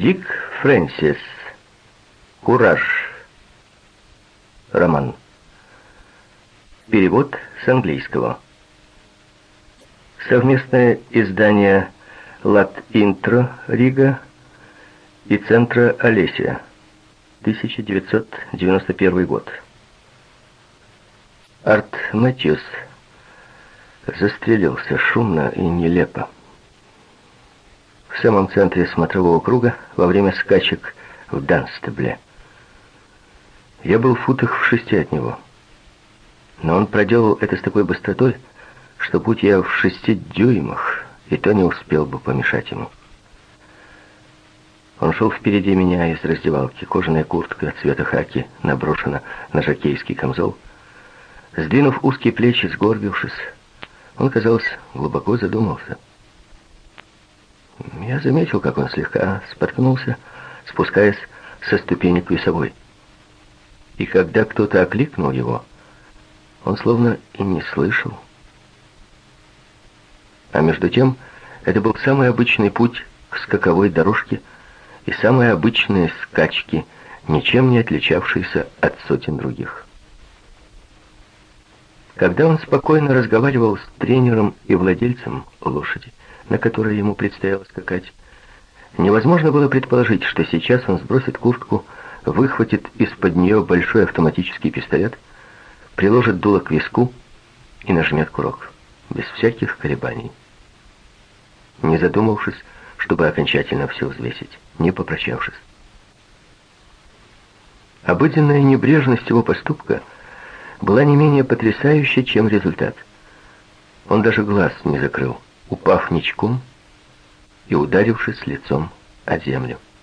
Дик Фрэнсис. «Кураж». Роман. Перевод с английского. Совместное издание «Лат-Интро» Рига и Центра Олеся. 1991 год. Арт Мэтьюс застрелился шумно и нелепо в самом центре смотрового круга во время скачек в Данстебле. Я был в футах в 6 от него, но он проделал это с такой быстротой, что будь я в 6 дюймах, и то не успел бы помешать ему. Он шел впереди меня из раздевалки. Кожаная куртка цвета хаки наброшена на жокейский камзол. Сдвинув узкие плечи, сгорбившись, он, казалось, глубоко задумался. Я заметил, как он слегка споткнулся, спускаясь со ступенек весовой. И когда кто-то окликнул его, он словно и не слышал. А между тем, это был самый обычный путь к скаковой дорожке и самые обычные скачки, ничем не отличавшиеся от сотен других. Когда он спокойно разговаривал с тренером и владельцем лошади, на которой ему предстояло скакать, невозможно было предположить, что сейчас он сбросит куртку, выхватит из-под нее большой автоматический пистолет, приложит дуло к виску и нажмет курок, без всяких колебаний, не задумавшись, чтобы окончательно все взвесить, не попрощавшись. Обыденная небрежность его поступка была не менее потрясающей, чем результат. Он даже глаз не закрыл, упав ничком и ударившись лицом о землю.